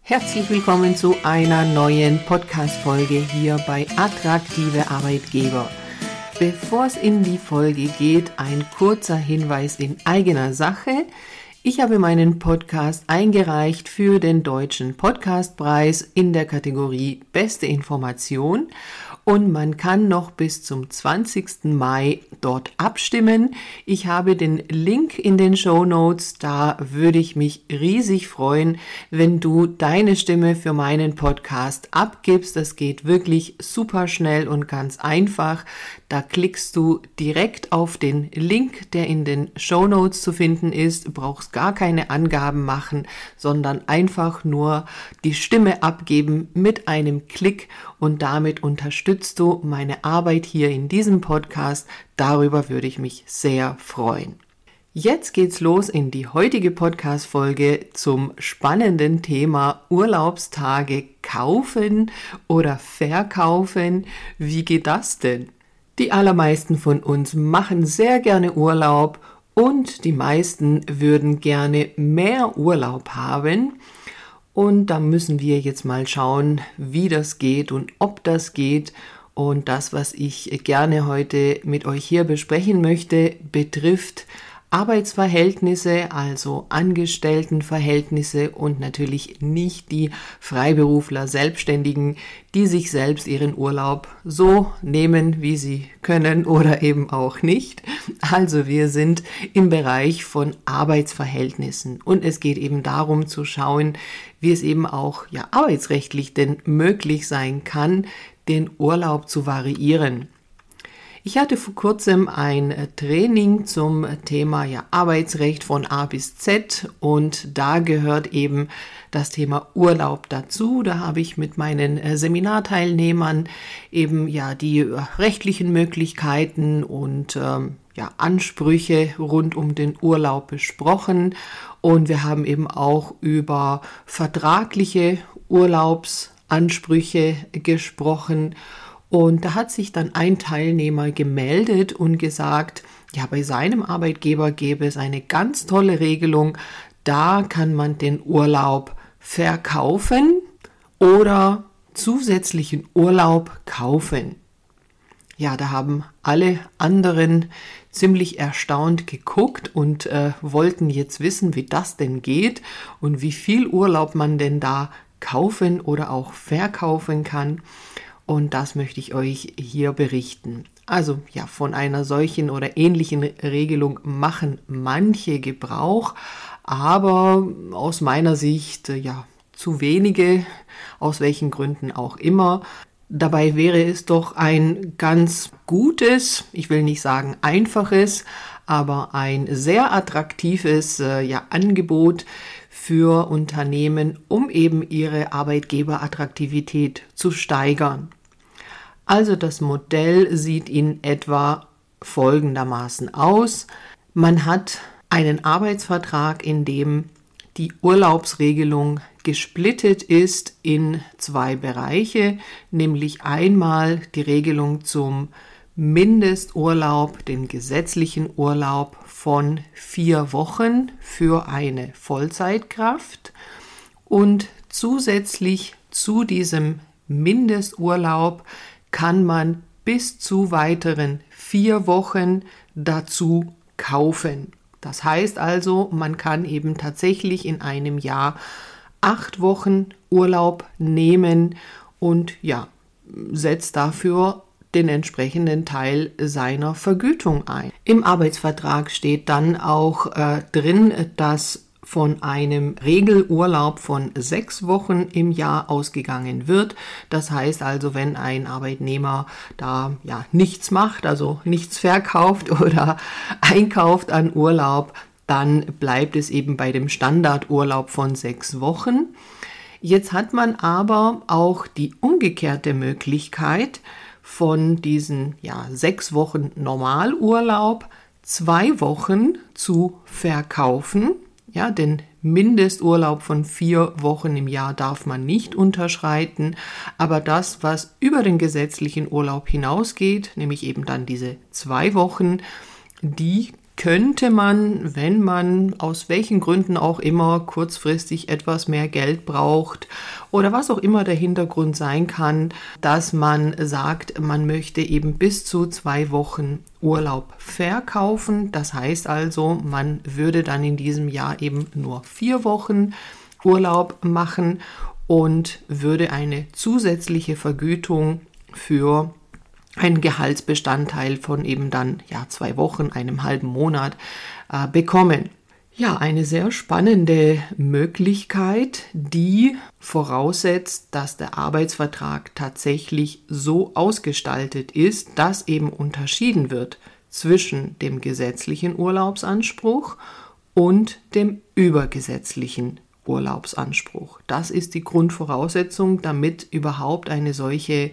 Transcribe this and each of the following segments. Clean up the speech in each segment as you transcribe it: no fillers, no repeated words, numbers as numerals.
Herzlich willkommen zu einer neuen Podcast-Folge hier bei Attraktive Arbeitgeber. Bevor es in die Folge geht, ein kurzer Hinweis in eigener Sache. Ich habe meinen Podcast eingereicht für den Deutschen Podcastpreis in der Kategorie Beste Information und man kann noch bis zum 20. Mai dort abstimmen. Ich habe den Link in den Shownotes, da würde ich mich riesig freuen, wenn du deine Stimme für meinen Podcast abgibst. Das geht wirklich super schnell und ganz einfach. Da klickst du direkt auf den Link, der in den Shownotes zu finden ist. Du brauchst gar keine Angaben machen, sondern einfach nur die Stimme abgeben mit einem Klick und damit unterstützt du meine Arbeit hier in diesem Podcast. Darüber würde ich mich sehr freuen. Jetzt geht's los in die heutige Podcast-Folge zum spannenden Thema Urlaubstage kaufen oder verkaufen. Wie geht das denn? Die allermeisten von uns machen sehr gerne Urlaub und die meisten würden gerne mehr Urlaub haben. Und da müssen wir jetzt mal schauen, wie das geht und ob das geht. Und das, was ich gerne heute mit euch hier besprechen möchte, betrifft Arbeitsverhältnisse, also Angestelltenverhältnisse und natürlich nicht die Freiberufler, Selbstständigen, die sich selbst ihren Urlaub so nehmen, wie sie können oder eben auch nicht. Also wir sind im Bereich von Arbeitsverhältnissen und es geht eben darum zu schauen, wie es eben auch arbeitsrechtlich denn möglich sein kann, den Urlaub zu variieren. Ich hatte vor kurzem ein Training zum Thema Arbeitsrecht von A bis Z und da gehört eben das Thema Urlaub dazu. Da habe ich mit meinen Seminarteilnehmern eben die rechtlichen Möglichkeiten und Ansprüche rund um den Urlaub besprochen und wir haben eben auch über vertragliche Urlaubsansprüche gesprochen. Und da hat sich dann ein Teilnehmer gemeldet und gesagt, bei seinem Arbeitgeber gäbe es eine ganz tolle Regelung, da kann man den Urlaub verkaufen oder zusätzlichen Urlaub kaufen. Ja, da haben alle anderen ziemlich erstaunt geguckt und wollten jetzt wissen, wie das denn geht und wie viel Urlaub man denn da kaufen oder auch verkaufen kann. Und das möchte ich euch hier berichten. Also von einer solchen oder ähnlichen Regelung machen manche Gebrauch, aber aus meiner Sicht zu wenige, aus welchen Gründen auch immer. Dabei wäre es doch ein ganz gutes, ich will nicht sagen einfaches, aber ein sehr attraktives Angebot für Unternehmen, um eben ihre Arbeitgeberattraktivität zu steigern. Also das Modell sieht in etwa folgendermaßen aus. Man hat einen Arbeitsvertrag, in dem die Urlaubsregelung gesplittet ist in zwei Bereiche, nämlich einmal die Regelung zum Mindesturlaub, den gesetzlichen Urlaub von 4 Wochen für eine Vollzeitkraft und zusätzlich zu diesem Mindesturlaub kann man bis zu weiteren 4 Wochen dazu kaufen. Das heißt also, man kann eben tatsächlich in einem Jahr 8 Wochen Urlaub nehmen und setzt dafür den entsprechenden Teil seiner Vergütung ein. Im Arbeitsvertrag steht dann auch drin, dass von einem Regelurlaub von 6 Wochen im Jahr ausgegangen wird. Das heißt also, wenn ein Arbeitnehmer da nichts macht, also nichts verkauft oder einkauft an Urlaub, dann bleibt es eben bei dem Standardurlaub von 6 Wochen. Jetzt hat man aber auch die umgekehrte Möglichkeit, von diesen 6 Wochen Normalurlaub 2 Wochen zu verkaufen. Den Mindesturlaub von 4 Wochen im Jahr darf man nicht unterschreiten, aber das, was über den gesetzlichen Urlaub hinausgeht, nämlich eben dann diese 2 Wochen, die könnte man, wenn man aus welchen Gründen auch immer kurzfristig etwas mehr Geld braucht, oder was auch immer der Hintergrund sein kann, dass man sagt, man möchte eben bis zu 2 Wochen Urlaub verkaufen. Das heißt also, man würde dann in diesem Jahr eben nur 4 Wochen Urlaub machen und würde eine zusätzliche Vergütung für einen Gehaltsbestandteil von eben dann 2 Wochen, einem halben Monat bekommen. Ja, eine sehr spannende Möglichkeit, die voraussetzt, dass der Arbeitsvertrag tatsächlich so ausgestaltet ist, dass eben unterschieden wird zwischen dem gesetzlichen Urlaubsanspruch und dem übergesetzlichen Urlaubsanspruch. Das ist die Grundvoraussetzung, damit überhaupt eine solche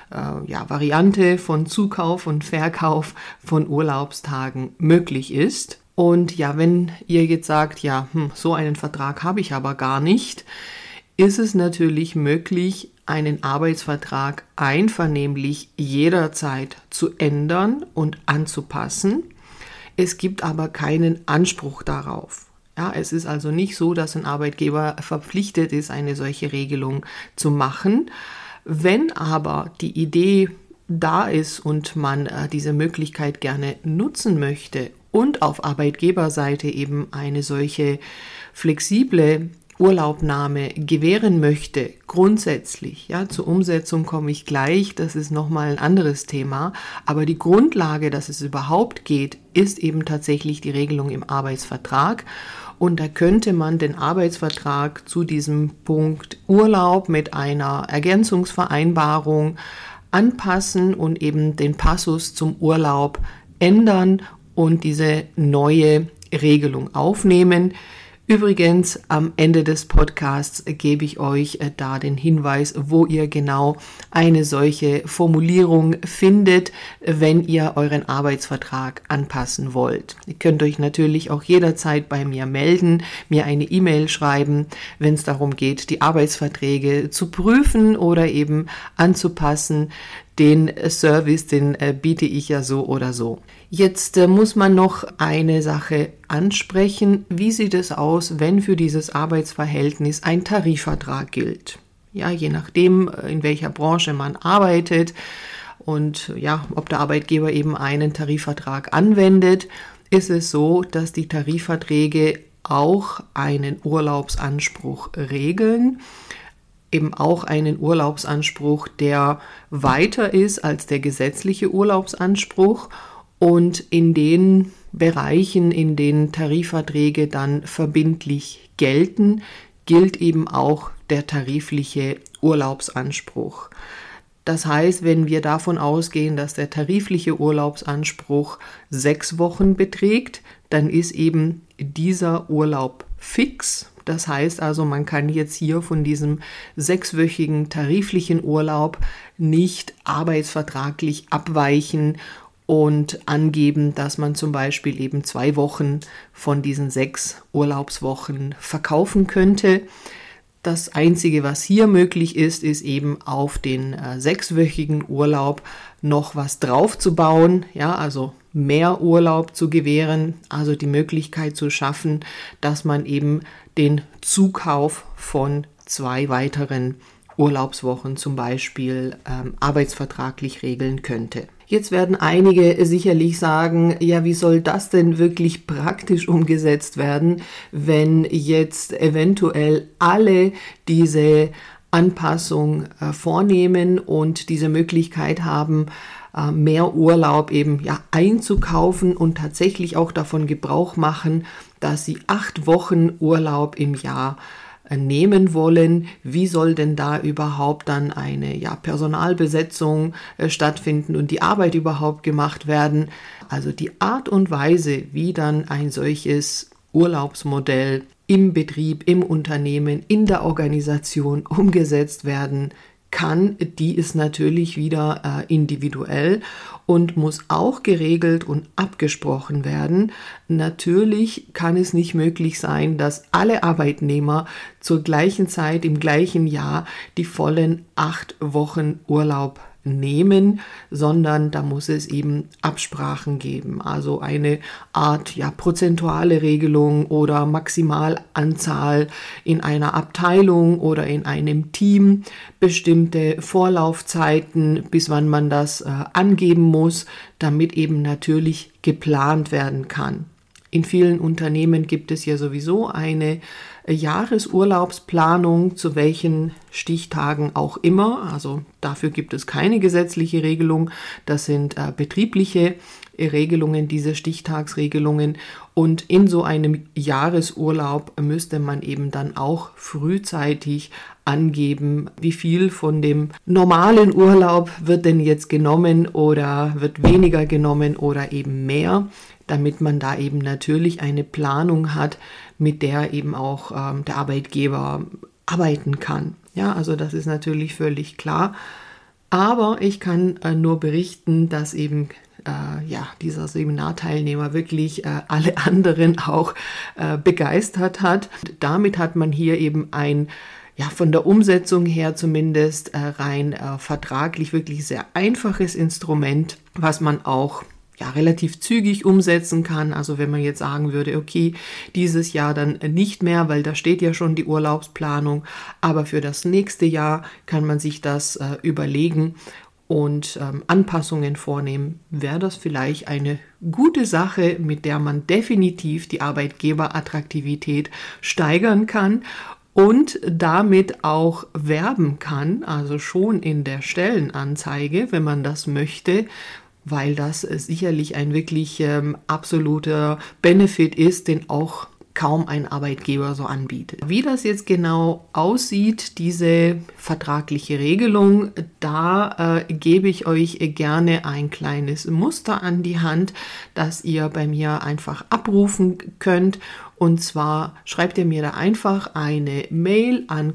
Variante von Zukauf und Verkauf von Urlaubstagen möglich ist. Und ja, wenn ihr jetzt sagt, so einen Vertrag habe ich aber gar nicht, ist es natürlich möglich, einen Arbeitsvertrag einvernehmlich jederzeit zu ändern und anzupassen. Es gibt aber keinen Anspruch darauf. Ja, es ist also nicht so, dass ein Arbeitgeber verpflichtet ist, eine solche Regelung zu machen. Wenn aber die Idee da ist und man diese Möglichkeit gerne nutzen möchte und auf Arbeitgeberseite eben eine solche flexible Urlaubnahme gewähren möchte, grundsätzlich, zur Umsetzung komme ich gleich, das ist nochmal ein anderes Thema, aber die Grundlage, dass es überhaupt geht, ist eben tatsächlich die Regelung im Arbeitsvertrag. Und da könnte man den Arbeitsvertrag zu diesem Punkt Urlaub mit einer Ergänzungsvereinbarung anpassen und eben den Passus zum Urlaub ändern und diese neue Regelung aufnehmen. Übrigens, am Ende des Podcasts gebe ich euch da den Hinweis, wo ihr genau eine solche Formulierung findet, wenn ihr euren Arbeitsvertrag anpassen wollt. Ihr könnt euch natürlich auch jederzeit bei mir melden, mir eine E-Mail schreiben, wenn es darum geht, die Arbeitsverträge zu prüfen oder eben anzupassen. Den Service, den biete ich ja so oder so. Jetzt muss man noch eine Sache ansprechen. Wie sieht es aus, wenn für dieses Arbeitsverhältnis ein Tarifvertrag gilt? Ja, je nachdem, in welcher Branche man arbeitet und ob der Arbeitgeber eben einen Tarifvertrag anwendet, ist es so, dass die Tarifverträge auch einen Urlaubsanspruch regeln. Eben auch einen Urlaubsanspruch, der weiter ist als der gesetzliche Urlaubsanspruch und in den Bereichen, in denen Tarifverträge dann verbindlich gelten, gilt eben auch der tarifliche Urlaubsanspruch. Das heißt, wenn wir davon ausgehen, dass der tarifliche Urlaubsanspruch 6 Wochen beträgt, dann ist eben dieser Urlaub fix. Das heißt also, man kann jetzt hier von diesem 6-wöchigen tariflichen Urlaub nicht arbeitsvertraglich abweichen und angeben, dass man zum Beispiel eben 2 Wochen von diesen 6 Urlaubswochen verkaufen könnte. Das Einzige, was hier möglich ist, ist eben auf den 6-wöchigen Urlaub noch was draufzubauen, also mehr Urlaub zu gewähren, also die Möglichkeit zu schaffen, dass man eben den Zukauf von 2 weiteren Urlaubswochen zum Beispiel arbeitsvertraglich regeln könnte. Jetzt werden einige sicherlich sagen, wie soll das denn wirklich praktisch umgesetzt werden, wenn jetzt eventuell alle diese Anpassung vornehmen und diese Möglichkeit haben, mehr Urlaub eben einzukaufen und tatsächlich auch davon Gebrauch machen, dass sie 8 Wochen Urlaub im Jahr nehmen wollen. Wie soll denn da überhaupt dann eine Personalbesetzung stattfinden und die Arbeit überhaupt gemacht werden? Also die Art und Weise, wie dann ein solches Urlaubsmodell im Betrieb, im Unternehmen, in der Organisation umgesetzt werden kann, die ist natürlich wieder individuell und muss auch geregelt und abgesprochen werden. Natürlich kann es nicht möglich sein, dass alle Arbeitnehmer zur gleichen Zeit im gleichen Jahr die vollen 8 Wochen Urlaub nehmen, sondern da muss es eben Absprachen geben. Also eine Art prozentuale Regelung oder Maximalanzahl in einer Abteilung oder in einem Team, bestimmte Vorlaufzeiten, bis wann man das angeben muss, damit eben natürlich geplant werden kann. In vielen Unternehmen gibt es ja sowieso eine Jahresurlaubsplanung, zu welchen Stichtagen auch immer. Also dafür gibt es keine gesetzliche Regelung. Das sind betriebliche Regelungen, diese Stichtagsregelungen. Und in so einem Jahresurlaub müsste man eben dann auch frühzeitig angeben, wie viel von dem normalen Urlaub wird denn jetzt genommen oder wird weniger genommen oder eben mehr, damit man da eben natürlich eine Planung hat, mit der eben auch der Arbeitgeber arbeiten kann. Ja, also das ist natürlich völlig klar. Aber ich kann nur berichten, dass eben dieser Seminarteilnehmer wirklich alle anderen auch begeistert hat. Damit hat man hier eben von der Umsetzung her zumindest rein vertraglich wirklich sehr einfaches Instrument, was man auch relativ zügig umsetzen kann. Also wenn man jetzt sagen würde, okay, dieses Jahr dann nicht mehr, weil da steht ja schon die Urlaubsplanung, aber für das nächste Jahr kann man sich das überlegen und Anpassungen vornehmen, wäre das vielleicht eine gute Sache, mit der man definitiv die Arbeitgeberattraktivität steigern kann und damit auch werben kann, also schon in der Stellenanzeige, wenn man das möchte, weil das sicherlich ein wirklich absoluter Benefit ist, den auch kaum ein Arbeitgeber so anbietet. Wie das jetzt genau aussieht, diese vertragliche Regelung, da gebe ich euch gerne ein kleines Muster an die Hand, das ihr bei mir einfach abrufen könnt. Und zwar schreibt ihr mir da einfach eine Mail an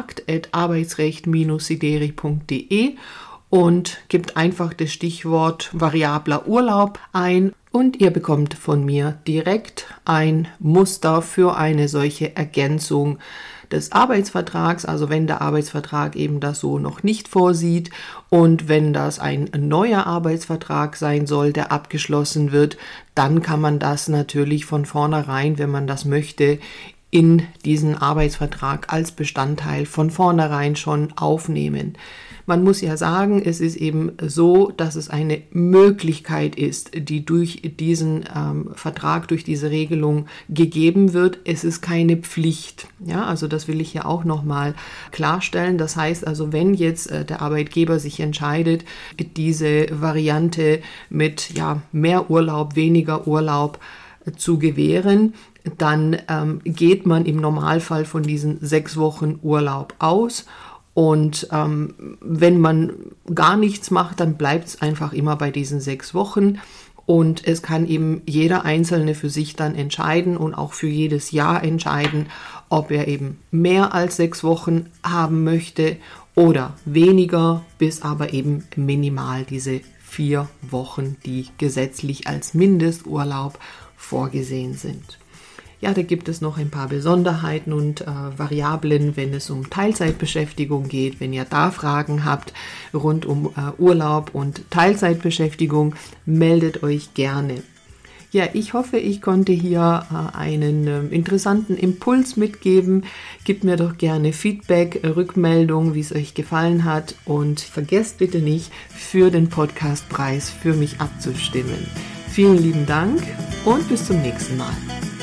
kontakt@arbeitsrecht-sideri.de und gebt einfach das Stichwort variabler Urlaub ein und ihr bekommt von mir direkt ein Muster für eine solche Ergänzung des Arbeitsvertrags, also wenn der Arbeitsvertrag eben das so noch nicht vorsieht und wenn das ein neuer Arbeitsvertrag sein soll, der abgeschlossen wird, dann kann man das natürlich von vornherein, wenn man das möchte, in diesen Arbeitsvertrag als Bestandteil von vornherein schon aufnehmen. Man muss ja sagen, es ist eben so, dass es eine Möglichkeit ist, die durch diesen Vertrag, durch diese Regelung gegeben wird. Es ist keine Pflicht. Ja, also das will ich ja auch nochmal klarstellen. Das heißt also, wenn jetzt der Arbeitgeber sich entscheidet, diese Variante mit mehr Urlaub, weniger Urlaub zu gewähren, dann geht man im Normalfall von diesen 6 Wochen Urlaub aus. Und wenn man gar nichts macht, dann bleibt es einfach immer bei diesen 6 Wochen. Und es kann eben jeder Einzelne für sich dann entscheiden und auch für jedes Jahr entscheiden, ob er eben mehr als 6 Wochen haben möchte oder weniger, bis aber eben minimal diese 4 Wochen, die gesetzlich als Mindesturlaub vorgesehen sind. Ja, da gibt es noch ein paar Besonderheiten und Variablen, wenn es um Teilzeitbeschäftigung geht. Wenn ihr da Fragen habt rund um Urlaub und Teilzeitbeschäftigung, meldet euch gerne. Ja, ich hoffe, ich konnte hier einen interessanten Impuls mitgeben. Gebt mir doch gerne Feedback, Rückmeldung, wie es euch gefallen hat. Und vergesst bitte nicht, für den Podcastpreis für mich abzustimmen. Vielen lieben Dank und bis zum nächsten Mal.